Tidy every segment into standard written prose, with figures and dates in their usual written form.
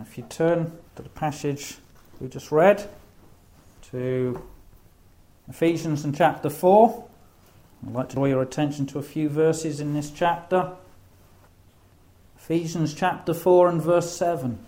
If you turn to the passage we just read, to Ephesians in chapter 4, I'd like to draw your attention to a few verses in this chapter. Ephesians chapter 4 and verse 7.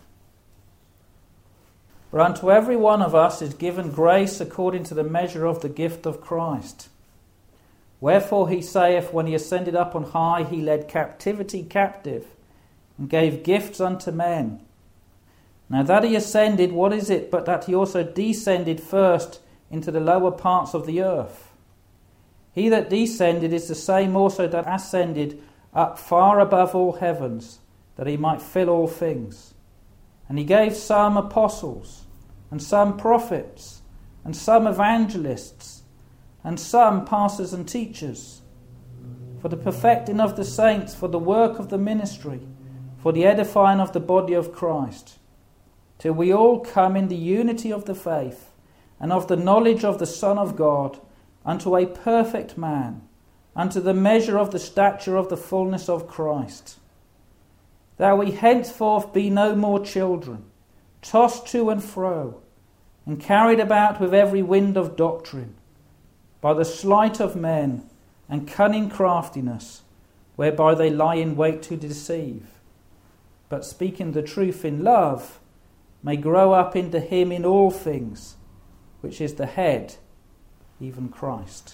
For unto every one of us is given grace according to the measure of the gift of Christ. Wherefore he saith, when he ascended up on high, he led captivity captive, and gave gifts unto men. Now that he ascended, what is it but that he also descended first into the lower parts of the earth? He that descended is the same also that ascended up far above all heavens, that he might fill all things. And he gave some apostles, and some prophets, and some evangelists, and some pastors and teachers, for the perfecting of the saints, for the work of the ministry, for the edifying of the body of Christ, till we all come in the unity of the faith, and of the knowledge of the Son of God, unto a perfect man, unto the measure of the stature of the fullness of Christ. That we henceforth be no more children, tossed to and fro, and carried about with every wind of doctrine, by the sleight of men and cunning craftiness, whereby they lie in wait to deceive, but speaking the truth in love, may grow up into him in all things, which is the head, even Christ.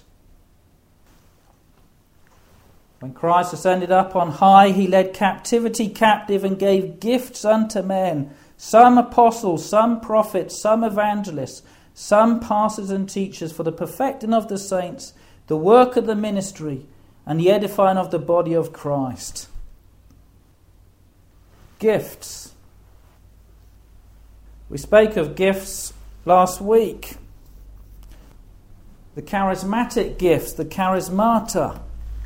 When Christ ascended up on high, he led captivity captive and gave gifts unto men, some apostles, some prophets, some evangelists, some pastors and teachers, for the perfecting of the saints, the work of the ministry, and the edifying of the body of Christ. Gifts. We spoke of gifts last week. The charismatic gifts, the charismata.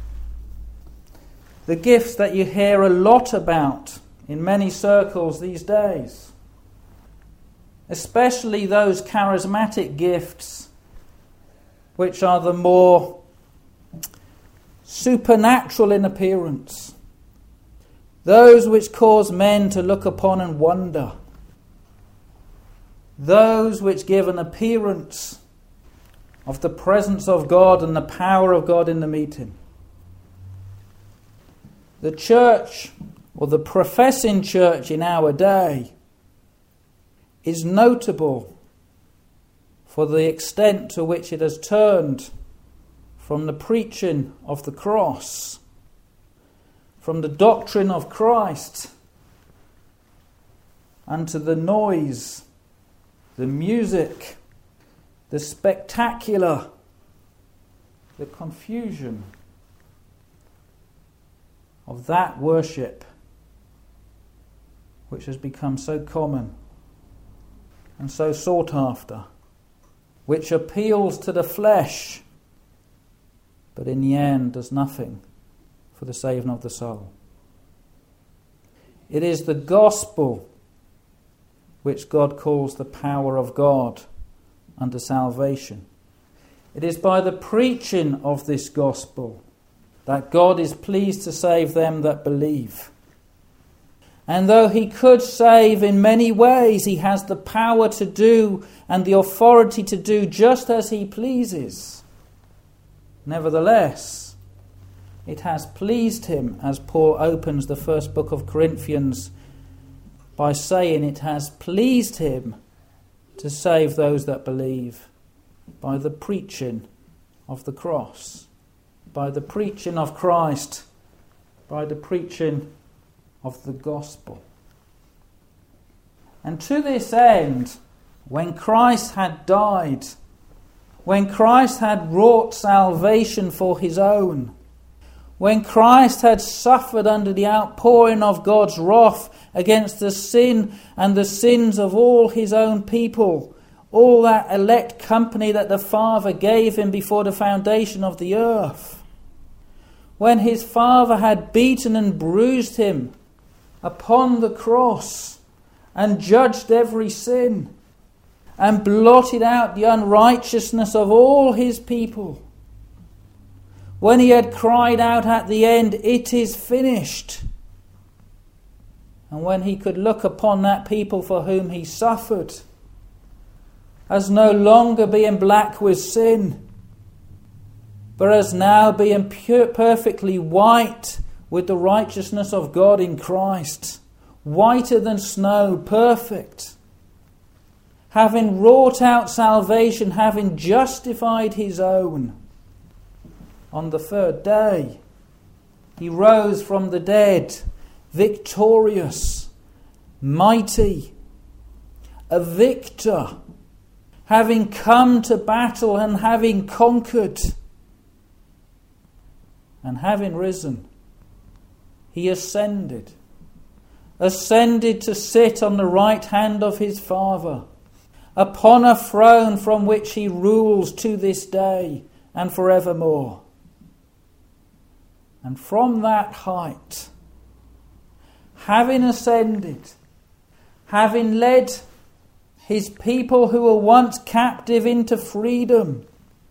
The gifts that you hear a lot about in many circles these days. Especially those charismatic gifts which are the more supernatural in appearance. Those which cause men to look upon and wonder. Those which give an appearance of the presence of God and the power of God in the meeting. The church, or the professing church in our day, is notable for the extent to which it has turned from the preaching of the cross, from the doctrine of Christ, unto the noise, the music, the spectacular, the confusion of that worship which has become so common and so sought after, which appeals to the flesh, but in the end does nothing for the saving of the soul. It is the gospel which God calls the power of God unto salvation. It is by the preaching of this gospel that God is pleased to save them that believe. And though he could save in many ways, he has the power to do and the authority to do just as he pleases. Nevertheless, it has pleased him, as Paul opens the first book of Corinthians by saying, it has pleased him to save those that believe by the preaching of the cross, by the preaching of Christ, by the preaching of the gospel. And to this end, when Christ had died, when Christ had wrought salvation for his own, when Christ had suffered under the outpouring of God's wrath against the sin and the sins of all his own people, all that elect company that the Father gave him before the foundation of the earth, when his Father had beaten and bruised him upon the cross and judged every sin and blotted out the unrighteousness of all his people, when he had cried out at the end, "It is finished," And when he could look upon that people for whom he suffered as no longer being black with sin, but as now being perfectly white with the righteousness of God in Christ, whiter than snow, perfect, having wrought out salvation, having justified his own. On the third day, he rose from the dead, victorious, mighty, a victor, having come to battle and having conquered. And having risen, he ascended to sit on the right hand of his Father, upon a throne from which he rules to this day and forevermore. And from that height, having ascended, having led his people who were once captive into freedom,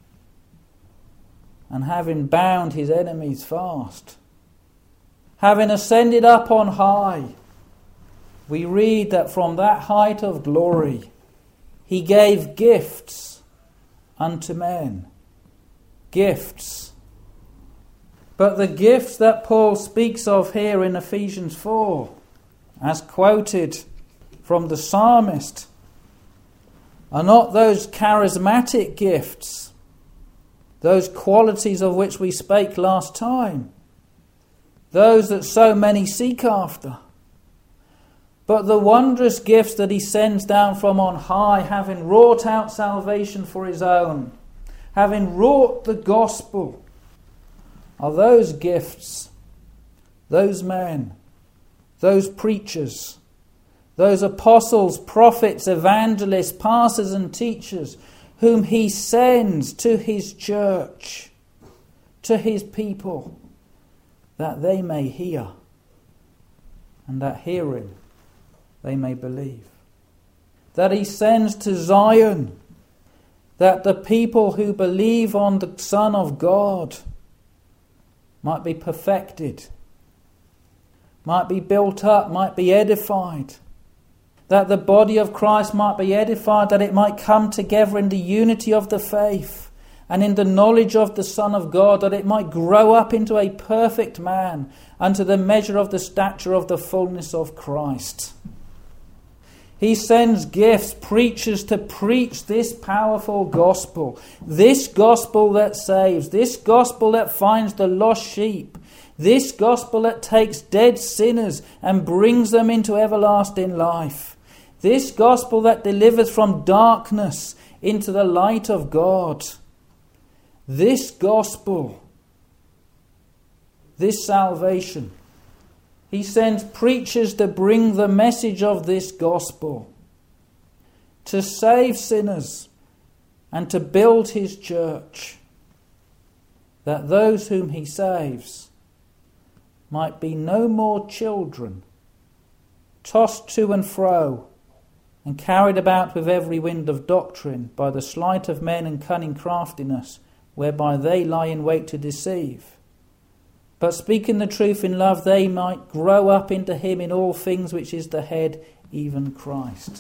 and having bound his enemies fast, having ascended up on high, we read that from that height of glory he gave gifts unto men. Gifts. But the gifts that Paul speaks of here in Ephesians 4, as quoted from the psalmist, are not those charismatic gifts, those qualities of which we spake last time, those that so many seek after, but the wondrous gifts that he sends down from on high, having wrought out salvation for his own, having wrought the gospel, are those gifts, those men, those preachers, those apostles, prophets, evangelists, pastors and teachers, whom he sends to his church, to his people, that they may hear, and that hearing they may believe. That he sends to Zion, that the people who believe on the Son of God might be perfected, might be built up, might be edified, that the body of Christ might be edified, that it might come together in the unity of the faith and in the knowledge of the Son of God, that it might grow up into a perfect man unto the measure of the stature of the fullness of Christ. He sends gifts, preachers, to preach this powerful gospel, this gospel that saves, this gospel that finds the lost sheep, this gospel that takes dead sinners and brings them into everlasting life, this gospel that delivers from darkness into the light of God, this gospel, this salvation. He sends preachers to bring the message of this gospel, to save sinners and to build his church, that those whom he saves might be no more children, tossed to and fro and carried about with every wind of doctrine by the sleight of men and cunning craftiness, whereby they lie in wait to deceive. But speaking the truth in love, they might grow up into him in all things which is the head, even Christ.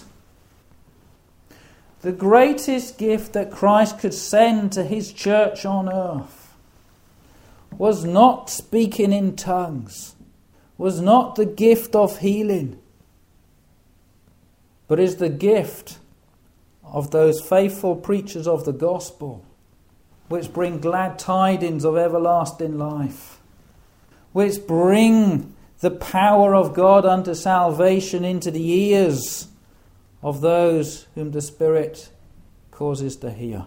The greatest gift that Christ could send to his church on earth was not speaking in tongues, was not the gift of healing, but is the gift of those faithful preachers of the gospel, which bring glad tidings of everlasting life, which bring the power of God unto salvation into the ears of those whom the Spirit causes to hear.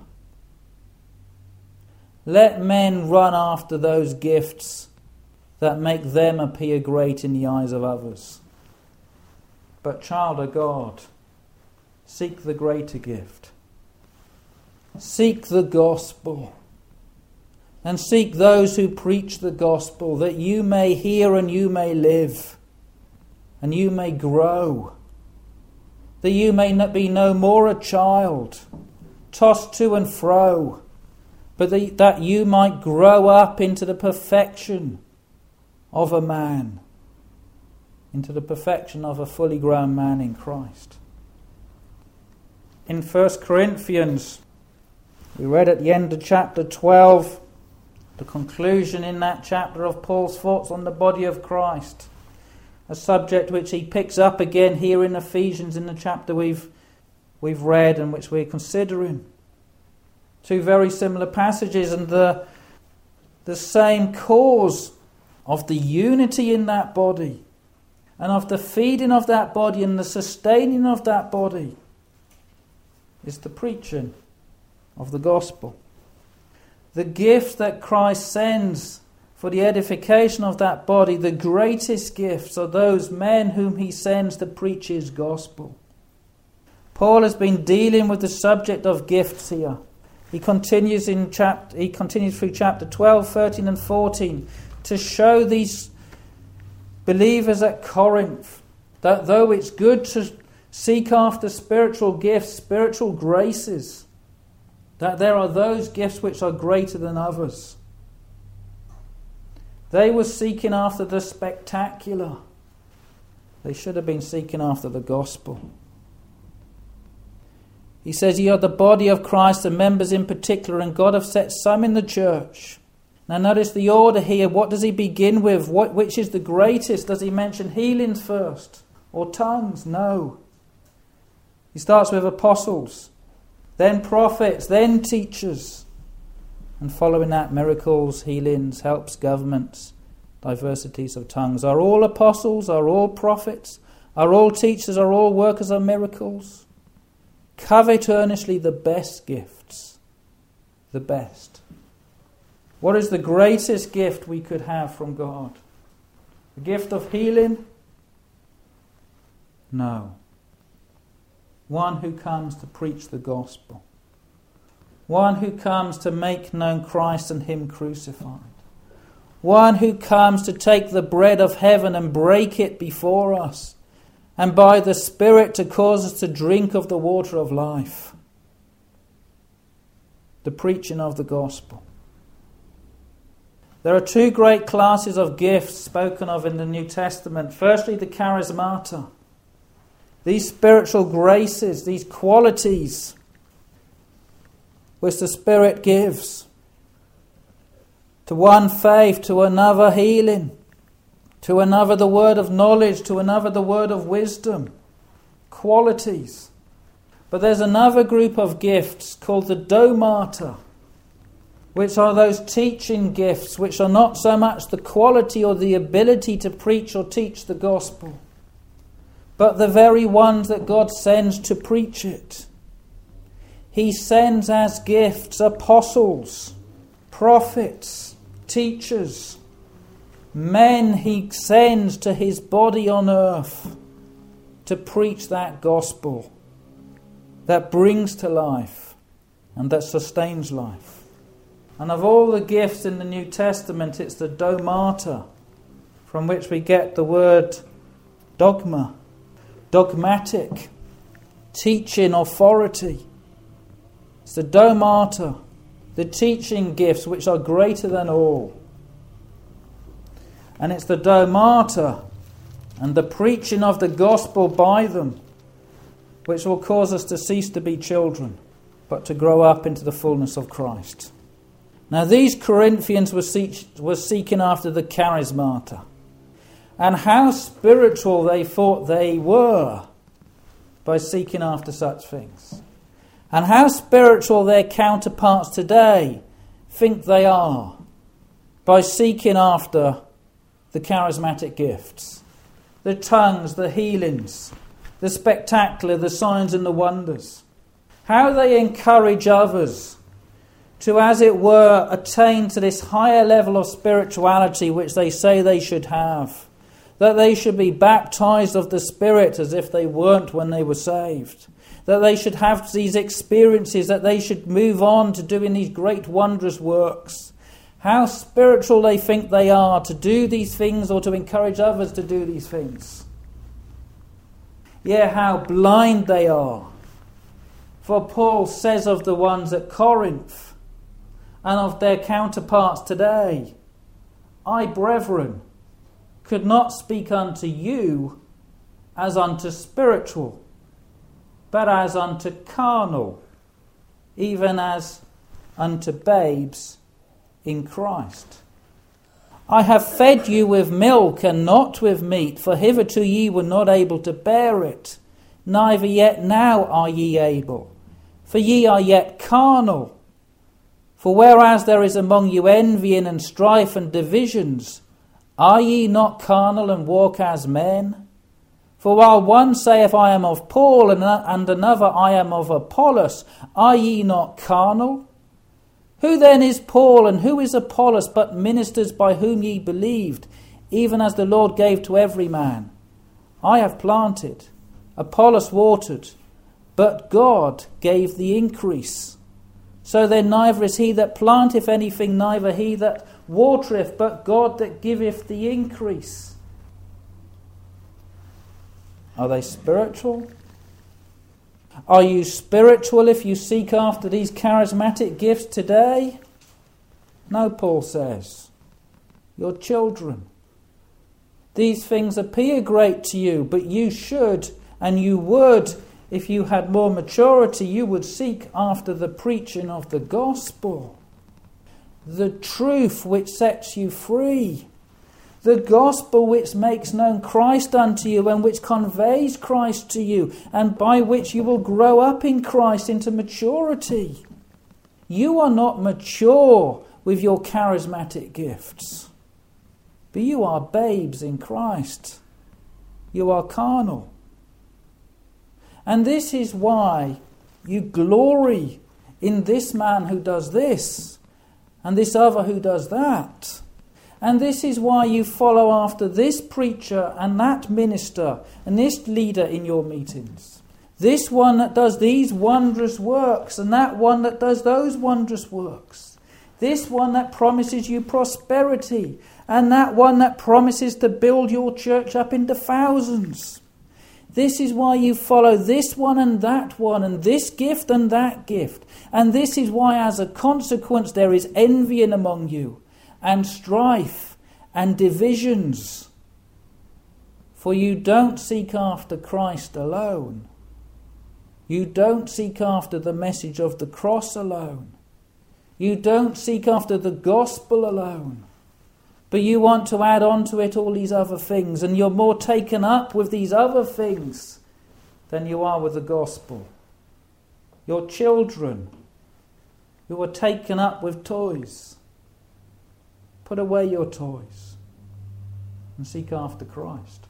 Let men run after those gifts that make them appear great in the eyes of others. But, child of God, seek the greater gift. Seek the gospel. And seek those who preach the gospel, that you may hear and you may live, and you may grow, that you may not be no more a child, tossed to and fro, but that you might grow up into the perfection of a man. into the perfection of a fully grown man in Christ. In 1 Corinthians, we read at the end of chapter 12, the conclusion in that chapter of Paul's thoughts on the body of Christ, a subject which he picks up again here in Ephesians in the chapter we've read and which we're considering. Two very similar passages, and the same cause of the unity in that body and of the feeding of that body and the sustaining of that body is the preaching of the gospel. The gift that Christ sends for the edification of that body, the greatest gifts are those men whom he sends to preach his gospel. Paul has been dealing with the subject of gifts here. He continues through chapter 12, 13 and 14 to show these believers at Corinth that though it's good to seek after spiritual gifts, spiritual graces, that there are those gifts which are greater than others. They were seeking after the spectacular. They should have been seeking after the gospel. He says, "Ye are the body of Christ, and members in particular, and God hath set some in the church." Now notice the order here. What does he begin with? Which is the greatest? Does he mention healings first? Or tongues? No. He starts with apostles, then prophets, then teachers. And following that, miracles, healings, helps, governments, diversities of tongues. Are all apostles? Are all prophets? Are all teachers? Are all workers of miracles? Covet earnestly the best gifts. The best. What is the greatest gift we could have from God? The gift of healing? No. One who comes to preach the gospel. One who comes to make known Christ and him crucified. One who comes to take the bread of heaven and break it before us, and by the Spirit to cause us to drink of the water of life. The preaching of the gospel. There are two great classes of gifts spoken of in the New Testament. Firstly, the charismata. These spiritual graces, these qualities which the Spirit gives. To one faith, to another healing, to another the word of knowledge, to another the word of wisdom. Qualities. But there's another group of gifts called the domata, which are those teaching gifts, which are not so much the quality or the ability to preach or teach the gospel, but the very ones that God sends to preach it. He sends as gifts apostles, prophets, teachers, men he sends to his body on earth to preach that gospel that brings to life and that sustains life. And of all the gifts in the New Testament, it's the domata, from which we get the word dogma, dogmatic, teaching authority. It's the domata, the teaching gifts which are greater than all. And it's the domata and the preaching of the gospel by them which will cause us to cease to be children, but to grow up into the fullness of Christ. Now these Corinthians were seeking after the charismata. And how spiritual they thought they were by seeking after such things. And how spiritual their counterparts today think they are by seeking after the charismatic gifts. The tongues, the healings, the spectacular, the signs and the wonders. How they encourage others to, as it were, attain to this higher level of spirituality which they say they should have. That they should be baptized of the Spirit as if they weren't when they were saved. That they should have these experiences, that they should move on to doing these great wondrous works. How spiritual they think they are to do these things or to encourage others to do these things. Yeah, how blind they are. For Paul says of the ones at Corinth and of their counterparts today, I, brethren, could not speak unto you as unto spiritual, but as unto carnal, even as unto babes in Christ. I have fed you with milk and not with meat, for hitherto ye were not able to bear it, neither yet now are ye able, for ye are yet carnal. For whereas there is among you envying and strife and divisions, are ye not carnal and walk as men? For while one saith, I am of Paul, and another, I am of Apollos, are ye not carnal? Who then is Paul, and who is Apollos, but ministers by whom ye believed, even as the Lord gave to every man? I have planted, Apollos watered, but God gave the increase. So then neither is he that planteth anything, neither he that watereth, but God that giveth the increase. Are they spiritual? Are you spiritual if you seek after these charismatic gifts today? No, Paul says. You're children. These things appear great to you, but you should, and you would, if you had more maturity, you would seek after the preaching of the gospel, the truth which sets you free, the gospel which makes known Christ unto you and which conveys Christ to you, and by which you will grow up in Christ into maturity. You are not mature with your charismatic gifts, but you are babes in Christ. You are carnal. And this is why you glory in this man who does this, and this other who does that. And this is why you follow after this preacher and that minister and this leader in your meetings. This one that does these wondrous works and that one that does those wondrous works. This one that promises you prosperity and that one that promises to build your church up into thousands. This is why you follow this one and this gift and that gift. And this is why as a consequence there is envying among you, and strife and divisions. For you don't seek after Christ alone. You don't seek after the message of the cross alone. You don't seek after the gospel alone. But you want to add on to it all these other things, and you're more taken up with these other things than you are with the gospel. Your children, who are taken up with toys. Put away your toys and seek after Christ.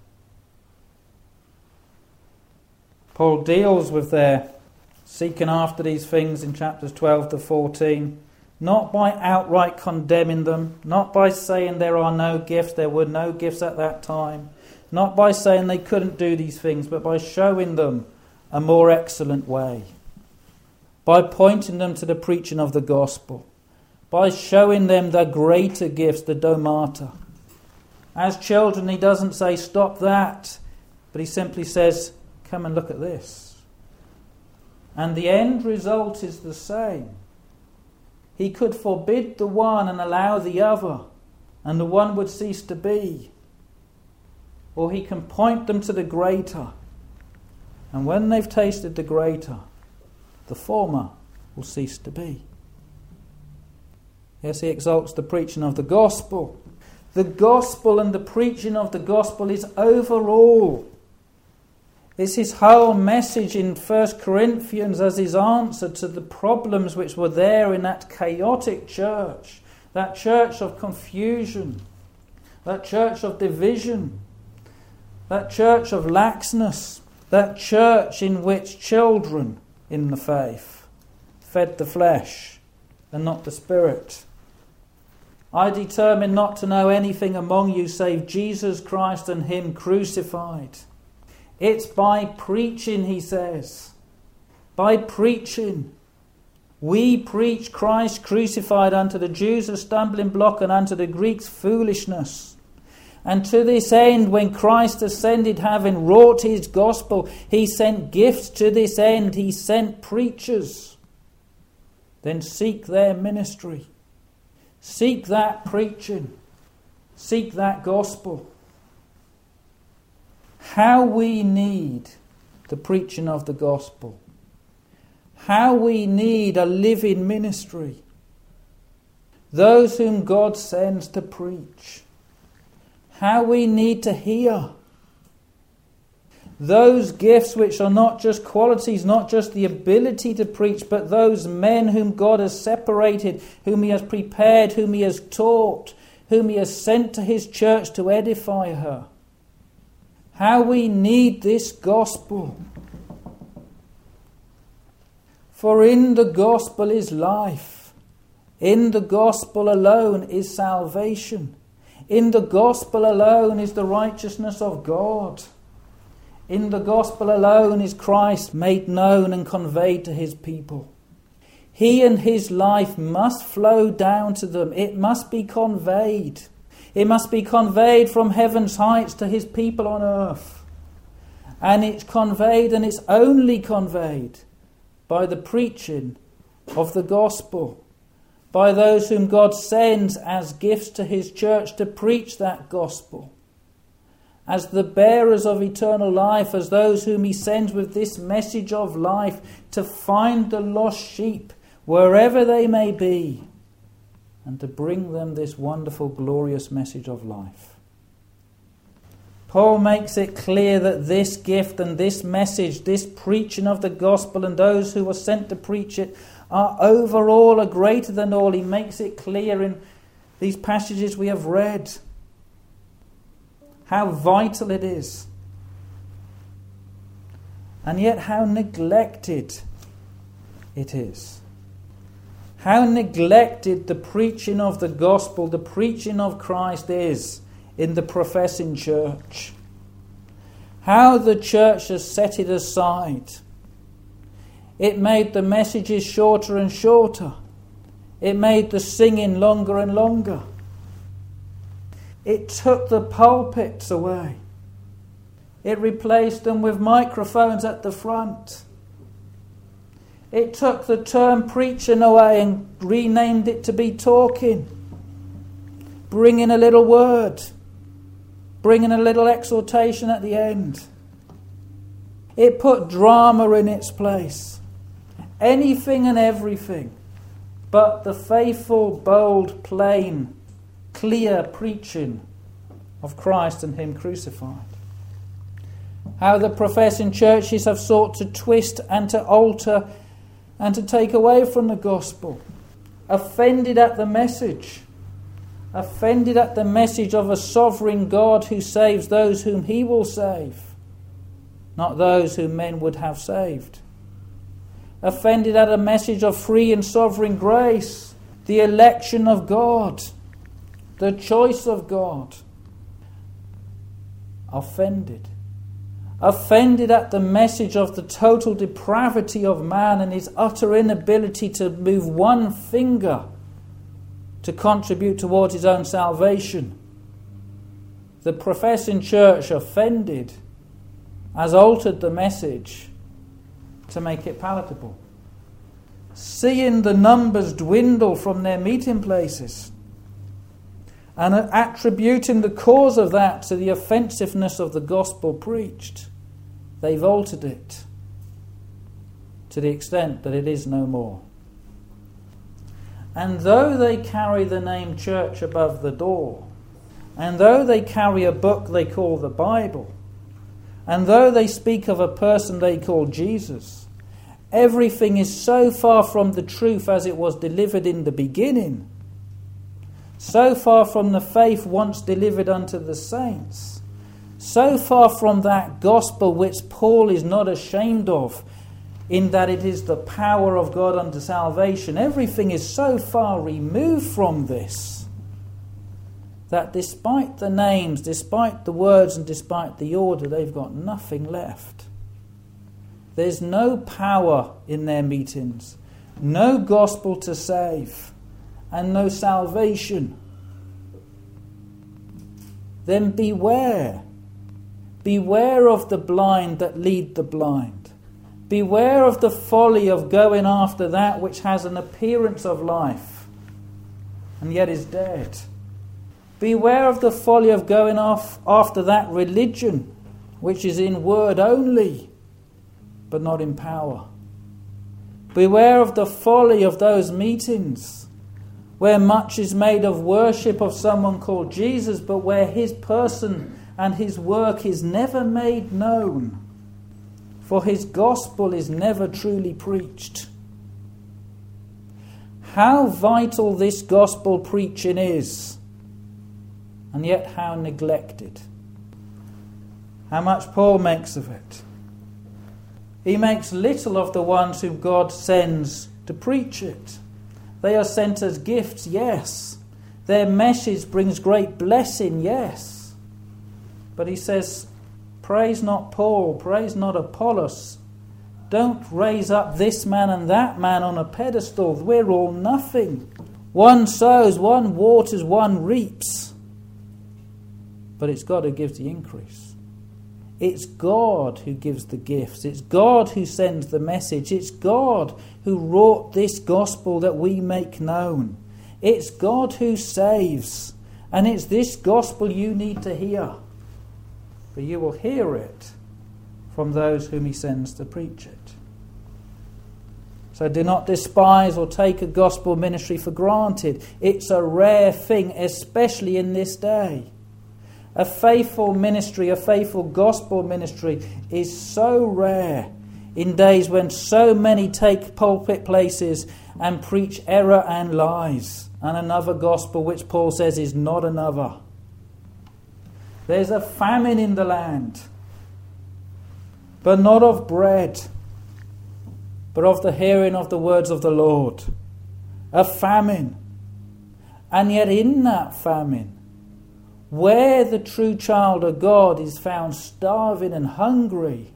Paul deals with their seeking after these things in chapters 12 to 14, not by outright condemning them, not by saying there are no gifts, there were no gifts at that time, not by saying they couldn't do these things, but by showing them a more excellent way, by pointing them to the preaching of the gospel, by showing them the greater gifts, the domata. As children, he doesn't say, stop that, but he simply says, come and look at this. And the end result is the same. He could forbid the one and allow the other, and the one would cease to be. Or he can point them to the greater, and when they've tasted the greater, the former will cease to be. Yes, he exalts the preaching of the gospel. The gospel and the preaching of the gospel is overall. It's his whole message in 1 Corinthians as his answer to the problems which were there in that chaotic church, that church of confusion, that church of division, that church of laxness, that church in which children in the faith fed the flesh and not the spirit. I determined not to know anything among you save Jesus Christ and him crucified. It's by preaching, he says. By preaching. We preach Christ crucified, unto the Jews a stumbling block and unto the Greeks foolishness. And to this end, when Christ ascended, having wrought his gospel, he sent gifts to this end. He sent preachers. Then seek their ministry. Seek that preaching. Seek that gospel. how we need the preaching of the gospel. How we need a living ministry. Those whom God sends to preach. How we need to hear. Those gifts which are not just qualities, not just the ability to preach, but those men whom God has separated, whom He has prepared, whom He has taught, whom He has sent to His church to edify her. How we need this gospel. For in the gospel is life. In the gospel alone is salvation. In the gospel alone is the righteousness of God. In the gospel alone is Christ made known and conveyed to His people. He and His life must flow down to them. It must be conveyed. It must be conveyed from heaven's heights to His people on earth. And it's conveyed, and it's only conveyed by the preaching of the gospel, by those whom God sends as gifts to His church to preach that gospel, as the bearers of eternal life, as those whom He sends with this message of life to find the lost sheep wherever they may be, and to bring them this wonderful, glorious message of life. Paul makes it clear that this gift and this message, this preaching of the gospel and those who are sent to preach it are over all, are greater than all. He makes it clear in these passages we have read how vital it is, and yet how neglected it is. How neglected the preaching of the gospel, the preaching of Christ is in the professing church. How the church has set it aside. It made the messages shorter and shorter. It made the singing longer and longer. It took the pulpits away. It replaced them with microphones at the front. It took the term preaching away and renamed it to be talking. Bringing a little word. Bringing a little exhortation at the end. It put drama in its place. Anything and everything but the faithful, bold, plain, clear preaching of Christ and Him crucified. How the professing churches have sought to twist and to alter and to take away from the gospel, offended at the message of a sovereign God who saves those whom He will save, not those whom men would have saved. Offended at a message of free and sovereign grace, the election of God, the choice of God. Offended at the message of the total depravity of man and his utter inability to move one finger to contribute towards his own salvation. The professing church, offended, has altered the message to make it palatable. Seeing the numbers dwindle from their meeting places and attributing the cause of that to the offensiveness of the gospel preached, they've altered it to the extent that it is no more. And though they carry the name church above the door, and though they carry a book they call the Bible, and though they speak of a person they call Jesus, everything is so far from the truth as it was delivered in the beginning, so far from the faith once delivered unto the saints, so far from that gospel which Paul is not ashamed of, in that it is the power of God unto salvation. Everything is so far removed from this that despite the names, despite the words and despite the order, they've got nothing left. There's no power in their meetings, no gospel to save, and no salvation. Then beware. Beware of the blind that lead the blind. Beware of the folly of going after that which has an appearance of life and yet is dead. Beware of the folly of going off after that religion which is in word only, but not in power. Beware of the folly of those meetings where much is made of worship of someone called Jesus, but where his person and his work is never made known, for his gospel is never truly preached. How vital this gospel preaching is, and yet how neglected. How much Paul makes of it. He makes little of the ones whom God sends to preach it. They are sent as gifts, yes. Their message brings great blessing, yes. But he says, praise not Paul, praise not Apollos. Don't raise up this man and that man on a pedestal. We're all nothing. One sows, one waters, one reaps. But it's God who gives the increase. It's God who gives the gifts. It's God who sends the message. It's God who wrought this gospel that we make known. It's God who saves. And it's this gospel you need to hear. For you will hear it from those whom he sends to preach it. So do not despise or take a gospel ministry for granted. It's a rare thing, especially in this day. A faithful ministry, a faithful gospel ministry is so rare in days when so many take pulpit places and preach error and lies, and another gospel which Paul says is not another. There's a famine in the land, but not of bread, but of the hearing of the words of the Lord. A famine. And yet in that famine, where the true child of God is found starving and hungry,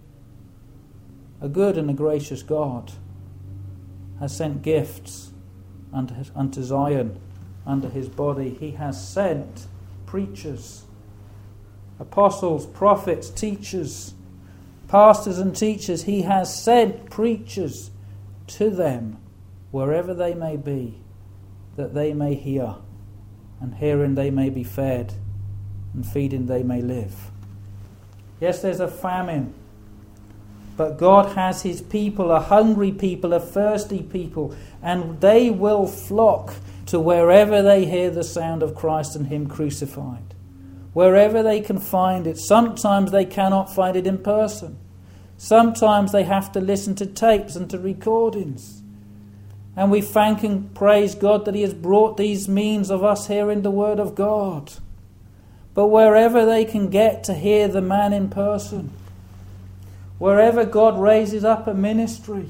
a good and a gracious God has sent gifts unto Zion, under his body. He has sent preachers, apostles, prophets, teachers, pastors and teachers. He has sent preachers to them wherever they may be, that they may hear, and hearing they may be fed, and feeding they may live. Yes, there's a famine, but God has his people, a hungry people, a thirsty people, and they will flock to wherever they hear the sound of Christ and him crucified. Wherever they can find it. Sometimes they cannot find it in person. Sometimes they have to listen to tapes and to recordings. And we thank and praise God that he has brought these means of us hearing the word of God. But wherever they can get to hear the man in person, wherever God raises up a ministry,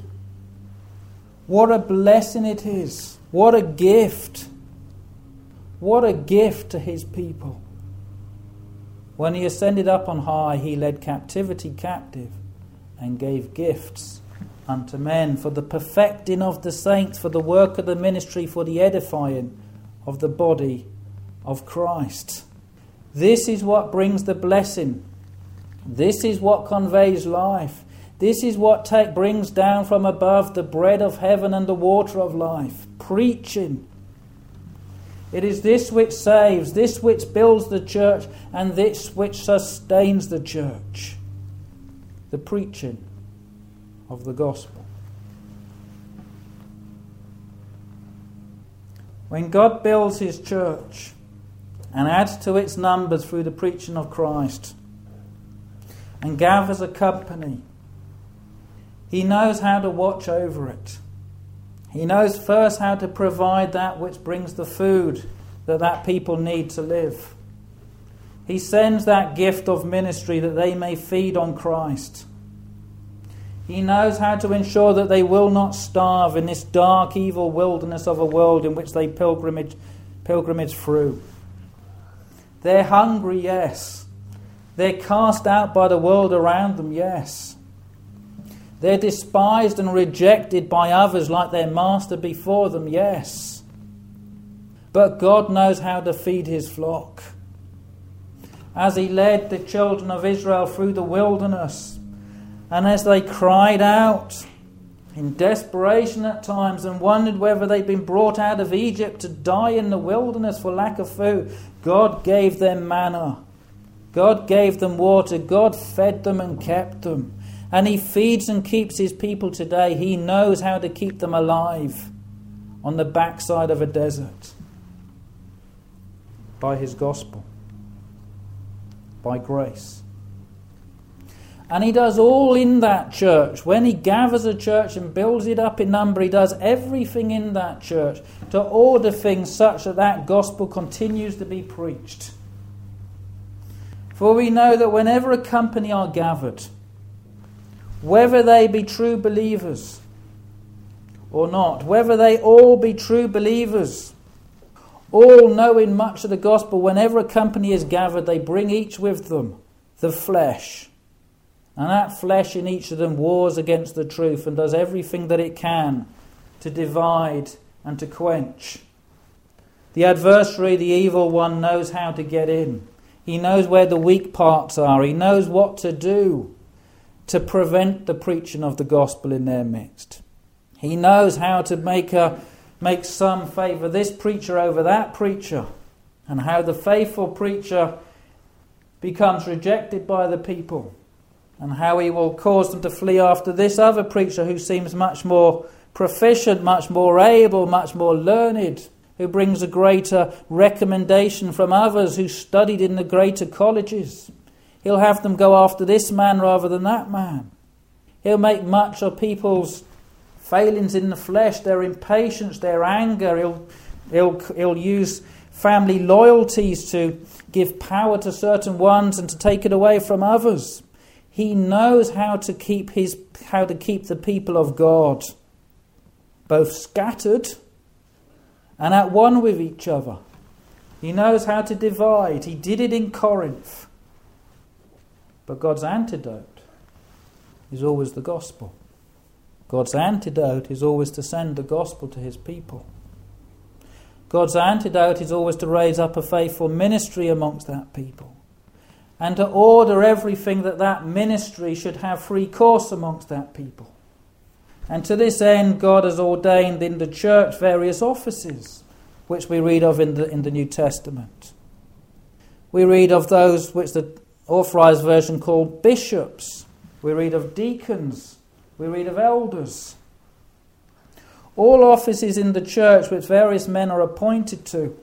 what a blessing it is. What a gift. What a gift to his people. When he ascended up on high, he led captivity captive and gave gifts unto men for the perfecting of the saints, for the work of the ministry, for the edifying of the body of Christ. This is what brings the blessing. This is what conveys life. This is what brings down from above the bread of heaven and the water of life. Preaching. It is this which saves, this which builds the church, and this which sustains the church. The preaching of the gospel. When God builds his church and adds to its numbers through the preaching of Christ and gathers a company, he knows how to watch over it. He knows first how to provide that which brings the food that people need to live. He sends that gift of ministry that they may feed on Christ. He knows how to ensure that they will not starve in this dark, evil wilderness of a world in which they pilgrimage through. They're hungry, yes. They're cast out by the world around them, yes. They're despised and rejected by others like their master before them, yes. But God knows how to feed his flock. As he led the children of Israel through the wilderness, and as they cried out in desperation at times and wondered whether they'd been brought out of Egypt to die in the wilderness for lack of food, God gave them manna. God gave them water. God fed them and kept them. And he feeds and keeps his people today. He knows how to keep them alive on the backside of a desert. By his gospel. By grace. And he does all in that church. When he gathers a church and builds it up in number, he does everything in that church to order things such that that gospel continues to be preached. For we know that whenever a company are gathered, whether they be true believers or not, whether they all be true believers, all knowing much of the gospel, whenever a company is gathered, they bring each with them the flesh. And that flesh in each of them wars against the truth and does everything that it can to divide and to quench. The adversary, the evil one, knows how to get in. He knows where the weak parts are. He knows what to do to prevent the preaching of the gospel in their midst. He knows how to make some favour this preacher over that preacher, and how the faithful preacher becomes rejected by the people, and how he will cause them to flee after this other preacher who seems much more proficient, much more able, much more learned, who brings a greater recommendation from others who studied in the greater colleges. He'll have them go after this man rather than that man. He'll make much of people's failings in the flesh, their impatience, their anger. He'll use family loyalties to give power to certain ones and to take it away from others. He knows how to keep the people of God both scattered and at one with each other. He knows how to divide. He did it in Corinth. But God's antidote is always the gospel. God's antidote is always to send the gospel to his people. God's antidote is always to raise up a faithful ministry amongst that people, and to order everything that ministry should have free course amongst that people. And to this end, God has ordained in the church various offices, which we read of in the New Testament. We read of those which the Authorized Version call bishops. We read of deacons. We read of elders. All offices in the church which various men are appointed to.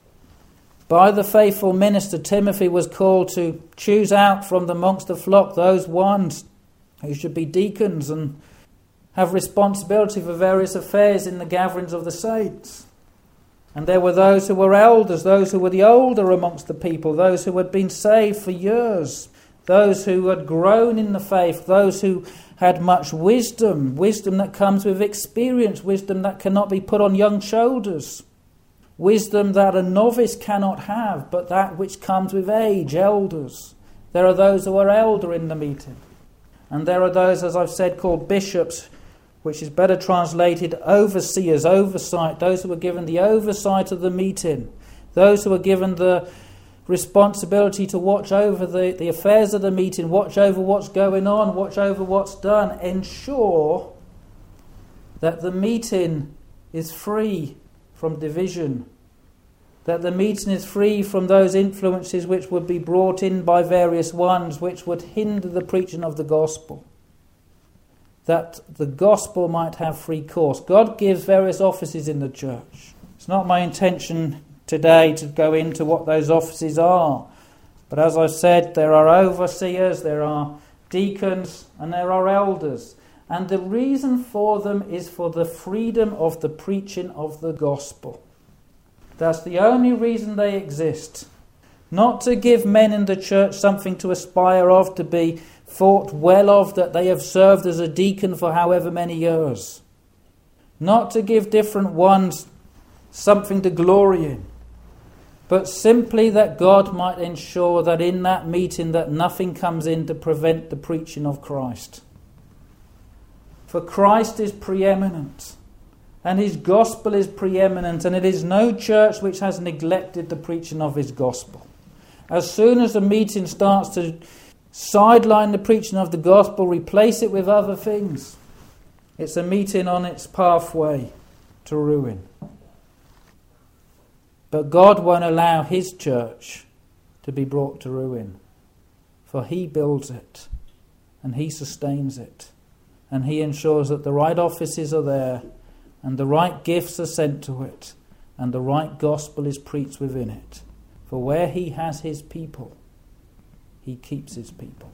By the faithful minister, Timothy was called to choose out from amongst the flock those ones who should be deacons and have responsibility for various affairs in the gatherings of the saints. And there were those who were elders, those who were the older amongst the people, those who had been saved for years, those who had grown in the faith, those who had much wisdom that comes with experience, wisdom that cannot be put on young shoulders, wisdom that a novice cannot have, but that which comes with age, elders. There are those who are elder in the meeting. And there are those, as I've said, called bishops, which is better translated overseers, oversight, those who are given the oversight of the meeting, those who are given the responsibility to watch over the affairs of the meeting, watch over what's going on, watch over what's done, ensure that the meeting is free from division, that the meeting is free from those influences which would be brought in by various ones which would hinder the preaching of the gospel, that the gospel might have free course. God gives various offices in the church. It's not my intention today to go into what those offices are, but as I've said, there are overseers, there are deacons, and there are elders. And the reason for them is for the freedom of the preaching of the gospel. That's the only reason they exist. Not to give men in the church something to aspire of, to be thought well of, that they have served as a deacon for however many years. Not to give different ones something to glory in, but simply that God might ensure that in that meeting that nothing comes in to prevent the preaching of Christ. For Christ is preeminent, and his gospel is preeminent, and it is no church which has neglected the preaching of his gospel. As soon as a meeting starts to sideline the preaching of the gospel, replace it with other things, it's a meeting on its pathway to ruin. But God won't allow his church to be brought to ruin. For he builds it, and he sustains it, and he ensures that the right offices are there, and the right gifts are sent to it, and the right gospel is preached within it. For where he has his people, he keeps his people.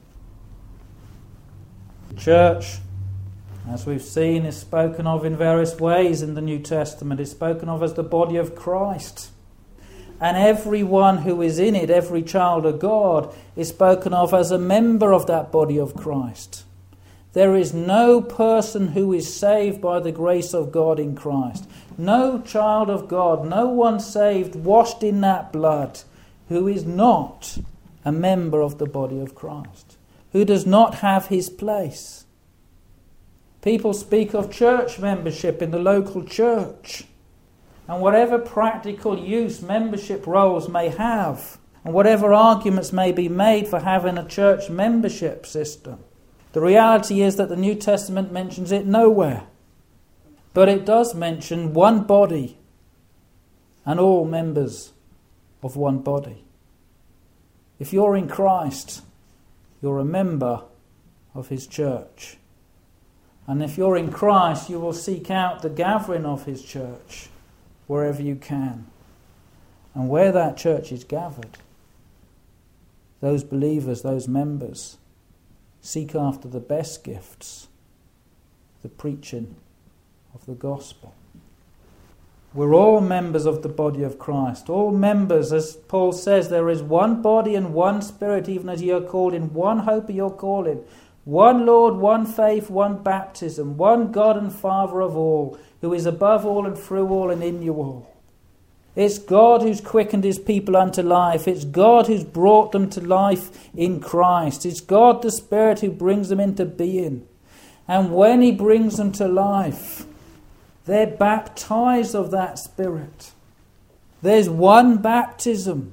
The church, as we've seen, is spoken of in various ways in the New Testament. It's spoken of as the body of Christ. And everyone who is in it, every child of God, is spoken of as a member of that body of Christ. There is no person who is saved by the grace of God in Christ. No child of God, no one saved, washed in that blood, who is not a member of the body of Christ, who does not have his place. People speak of church membership in the local church, and whatever practical use membership roles may have, and whatever arguments may be made for having a church membership system, the reality is that the New Testament mentions it nowhere. But it does mention one body and all members of one body. If you're in Christ, you're a member of his church. And if you're in Christ, you will seek out the gathering of his church wherever you can. And where that church is gathered, those believers, those members, seek after the best gifts, the preaching of the gospel. We're all members of the body of Christ. All members, as Paul says, there is one body and one spirit, even as ye are called in one hope of your calling. One Lord, one faith, one baptism, one God and Father of all, who is above all and through all and in you all. It's God who's quickened his people unto life. It's God who's brought them to life in Christ. It's God the Spirit who brings them into being. And when he brings them to life, they're baptized of that Spirit. There's one baptism.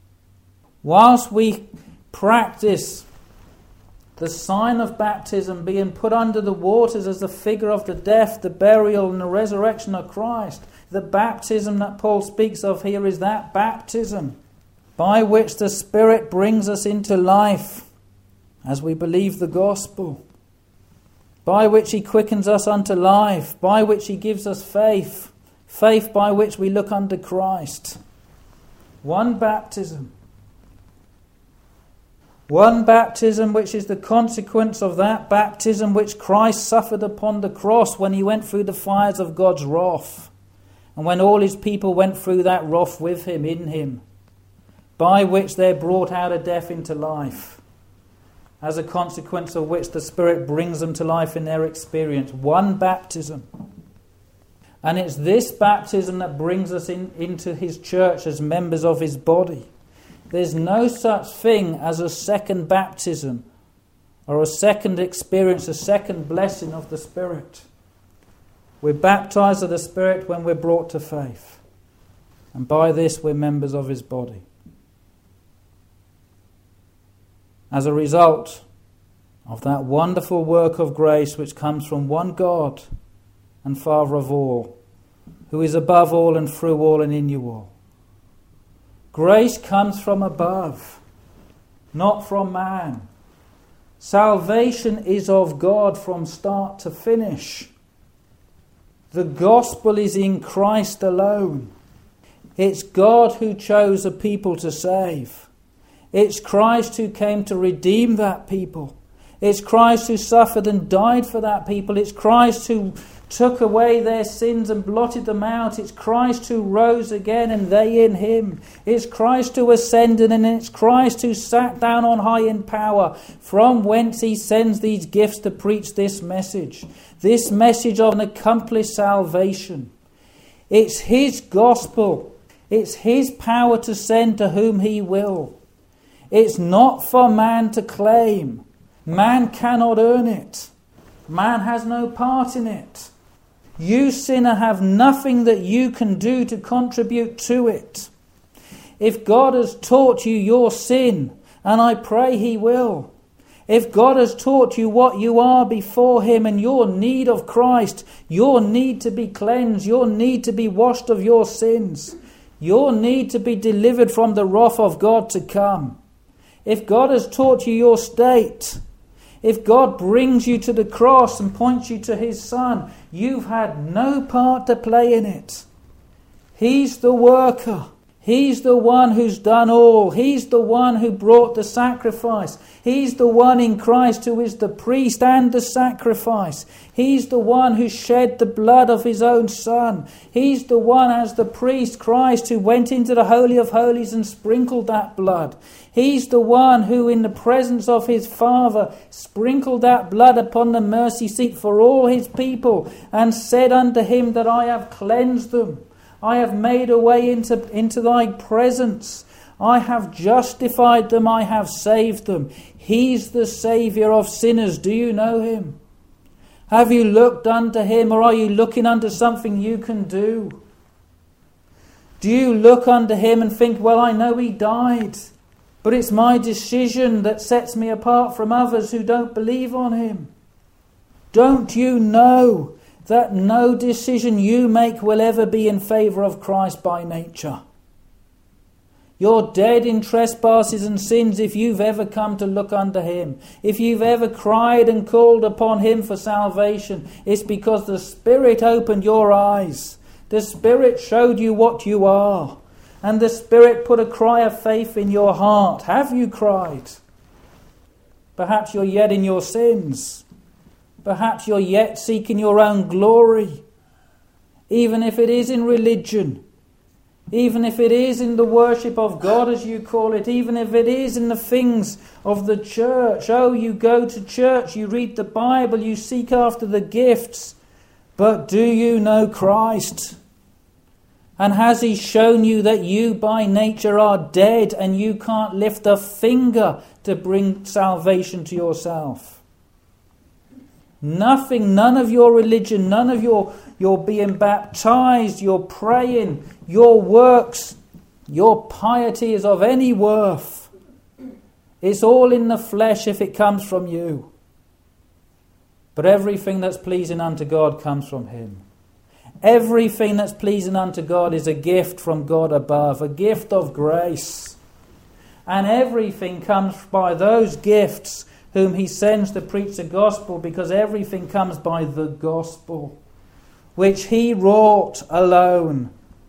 Whilst we practice the sign of baptism being put under the waters as the figure of the death, the burial and the resurrection of Christ, the baptism that Paul speaks of here is that baptism by which the Spirit brings us into life as we believe the gospel, by which he quickens us unto life, by which he gives us faith, faith by which we look unto Christ. One baptism. One baptism which is the consequence of that baptism which Christ suffered upon the cross when he went through the fires of God's wrath. And when all his people went through that wrath with him, in him, by which they're brought out of death into life, as a consequence of which the Spirit brings them to life in their experience. One baptism. And it's this baptism that brings us into his church as members of his body. There's no such thing as a second baptism or a second experience, a second blessing of the Spirit. We're baptized of the Spirit when we're brought to faith. And by this we're members of his body. As a result of that wonderful work of grace which comes from one God and Father of all, who is above all and through all and in you all. Grace comes from above, not from man. Salvation is of God from start to finish. The gospel is in Christ alone. It's God who chose a people to save. It's Christ who came to redeem that people. It's Christ who suffered and died for that people. It's Christ who took away their sins and blotted them out. It's Christ who rose again and they in him. It's Christ who ascended and it's Christ who sat down on high in power, from whence he sends these gifts to preach this message of an accomplished salvation. It's his gospel. It's his power to send to whom he will. It's not for man to claim. Man cannot earn it. Man has no part in it. You, sinner, have nothing that you can do to contribute to it. If God has taught you your sin, and I pray he will, if God has taught you what you are before him and your need of Christ, your need to be cleansed, your need to be washed of your sins, your need to be delivered from the wrath of God to come, If God has taught you your state, if God brings you to the cross and points you to his Son, you've had no part to play in it. He's the worker. He's the one who's done all. He's the one who brought the sacrifice. He's the one in Christ who is the priest and the sacrifice. He's the one who shed the blood of his own Son. He's the one as the priest, Christ, who went into the Holy of Holies and sprinkled that blood. He's the one who in the presence of his Father sprinkled that blood upon the mercy seat for all his people and said unto him that I have cleansed them. I have made a way into thy presence. I have justified them. I have saved them. He's the Saviour of sinners. Do you know him? Have you looked unto him, or are you looking unto something you can do? Do you look unto him and think, well, I know he died, but it's my decision that sets me apart from others who don't believe on him? Don't you know that no decision you make will ever be in favour of Christ by nature? You're dead in trespasses and sins if you've ever come to look unto him. If you've ever cried and called upon him for salvation, it's because the Spirit opened your eyes. The Spirit showed you what you are. And the Spirit put a cry of faith in your heart. Have you cried? Perhaps you're yet in your sins. Perhaps you're yet seeking your own glory. Even if it is in religion. Even if it is in the worship of God, as you call it. Even if it is in the things of the church. Oh, you go to church, you read the Bible, you seek after the gifts. But do you know Christ? And has he shown you that you by nature are dead and you can't lift a finger to bring salvation to yourself? Nothing, none of your religion, none of your being baptized, your praying, your works, your piety is of any worth. It's all in the flesh if it comes from you. But everything that's pleasing unto God comes from him. Everything that's pleasing unto God is a gift from God above, a gift of grace. And everything comes by those gifts whom he sends to preach the gospel, because everything comes by the gospel, which he wrought alone,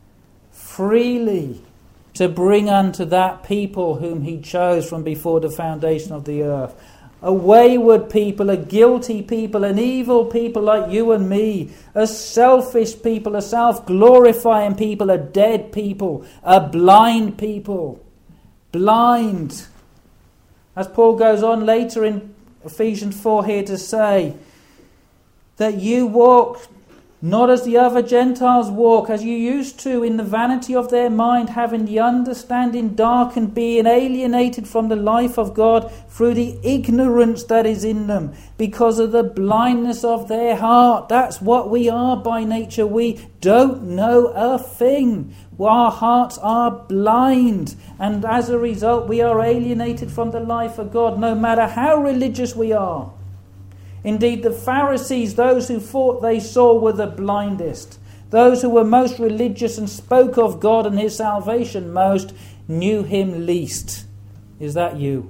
freely, to bring unto that people whom he chose from before the foundation of the earth. A wayward people, a guilty people, an evil people like you and me, a selfish people, a self-glorifying people, a dead people, a blind people. Blind. As Paul goes on later in Ephesians 4 here to say, that you walk not as the other Gentiles walk, as you used to, in the vanity of their mind, having the understanding darkened, being alienated from the life of God through the ignorance that is in them, because of the blindness of their heart. That's what we are by nature. We don't know a thing. Our hearts are blind, and as a result we are alienated from the life of God, no matter how religious we are. Indeed, the Pharisees, those who thought they saw, were the blindest. Those who were most religious and spoke of God and his salvation most, knew him least. Is that you?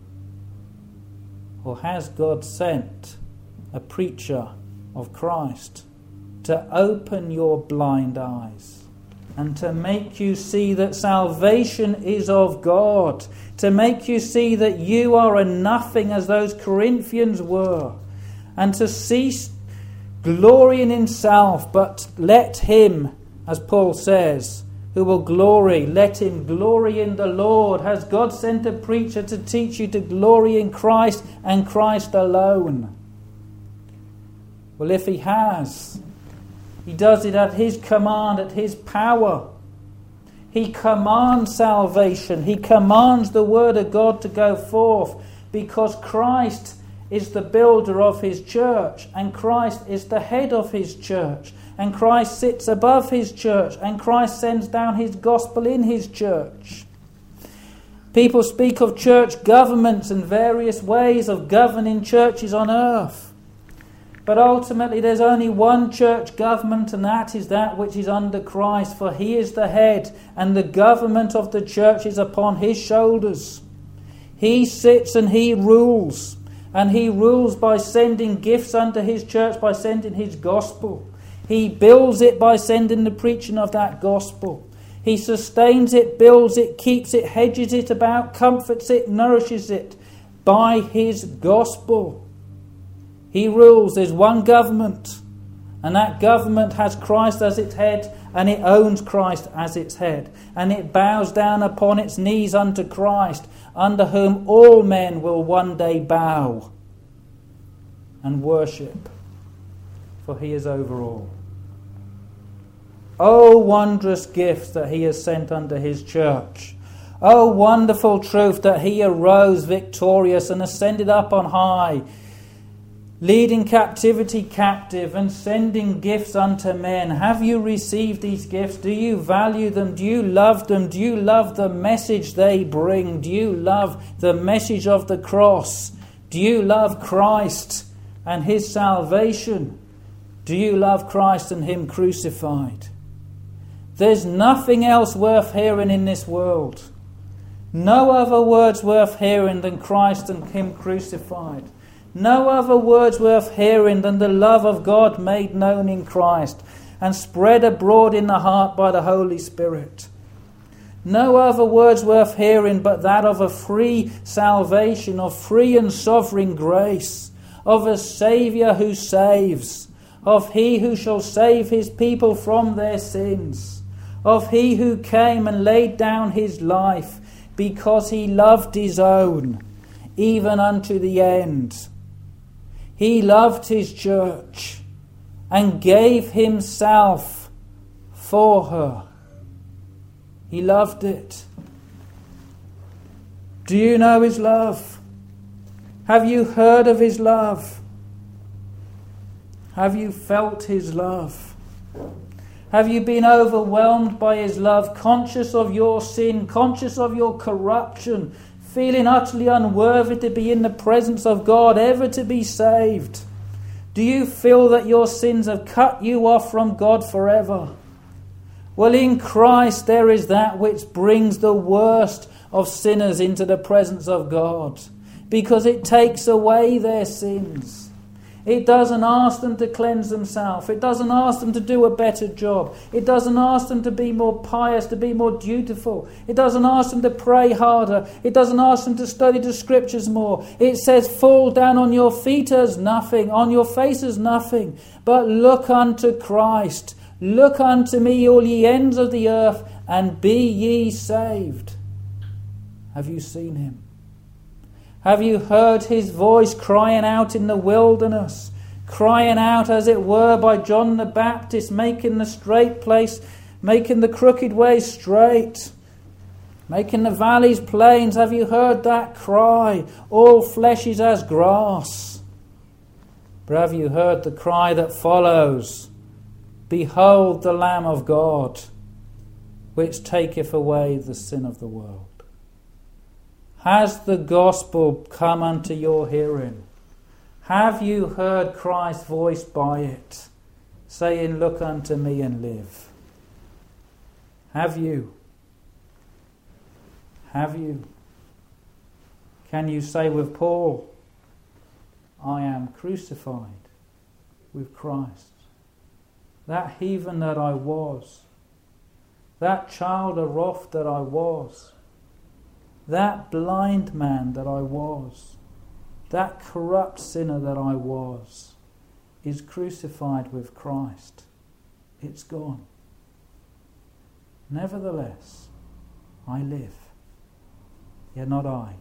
Or has God sent a preacher of Christ to open your blind eyes and to make you see that salvation is of God, to make you see that you are a nothing as those Corinthians were, and to cease glorying in self, but let him, as Paul says, who will glory, let him glory in the Lord. Has God sent a preacher to teach you to glory in Christ and Christ alone? Well, if he has, he does it at his command, at his power. He commands salvation. He commands the word of God to go forth, because Christ is the builder of his church, and Christ is the head of his church, and Christ sits above his church, and Christ sends down his gospel in his church. People speak of church governments and various ways of governing churches on earth. But ultimately there's only one church government, and that is that which is under Christ, for he is the head, and the government of the church is upon his shoulders. He sits and he rules. And he rules by sending gifts unto his church, by sending his gospel. He builds it by sending the preaching of that gospel. He sustains it, builds it, keeps it, hedges it about, comforts it, nourishes it by his gospel. He rules. There's one government, and that government has Christ as its head, and it owns Christ as its head. And it bows down upon its knees unto Christ, under whom all men will one day bow and worship, for he is over all. Oh, wondrous gifts that he has sent unto his church. Oh, wonderful truth that he arose victorious and ascended up on high, leading captivity captive and sending gifts unto men. Have you received these gifts? Do you value them? Do you love them? Do you love the message they bring? Do you love the message of the cross? Do you love Christ and his salvation? Do you love Christ and him crucified? There's nothing else worth hearing in this world. No other words worth hearing than Christ and him crucified. No other words worth hearing than the love of God made known in Christ and spread abroad in the heart by the Holy Spirit. No other words worth hearing but that of a free salvation, of free and sovereign grace, of a Saviour who saves, of he who shall save his people from their sins, of he who came and laid down his life because he loved his own, even unto the end. He loved his church and gave himself for her. He loved it. Do you know his love? Have you heard of his love? Have you felt his love? Have you been overwhelmed by his love, conscious of your sin, conscious of your corruption, feeling utterly unworthy to be in the presence of God, ever to be saved? Do you feel that your sins have cut you off from God forever? Well, in Christ there is that which brings the worst of sinners into the presence of God, because it takes away their sins. It doesn't ask them to cleanse themselves. It doesn't ask them to do a better job. It doesn't ask them to be more pious, to be more dutiful. It doesn't ask them to pray harder. It doesn't ask them to study the scriptures more. It says, fall down on your feet as nothing, on your face as nothing, but look unto Christ. Look unto me, all ye ends of the earth, and be ye saved. Have you seen him? Have you heard his voice crying out in the wilderness? Crying out, as it were, by John the Baptist, making the straight place, making the crooked way straight, making the valleys plains. Have you heard that cry? All flesh is as grass. But have you heard the cry that follows? Behold the Lamb of God, which taketh away the sin of the world. Has the gospel come unto your hearing? Have you heard Christ's voice by it, saying, look unto me and live? Have you? Have you? Can you say with Paul, I am crucified with Christ? That heathen that I was, that child of wrath that I was, that blind man that I was, that corrupt sinner that I was, is crucified with Christ. It's gone. Nevertheless, I live. Yet not I,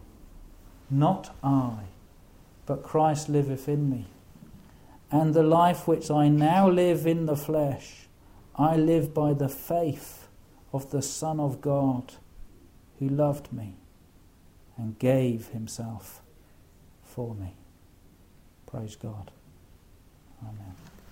but Christ liveth in me. And the life which I now live in the flesh, I live by the faith of the Son of God, who loved me and gave himself for me. Praise God. Amen.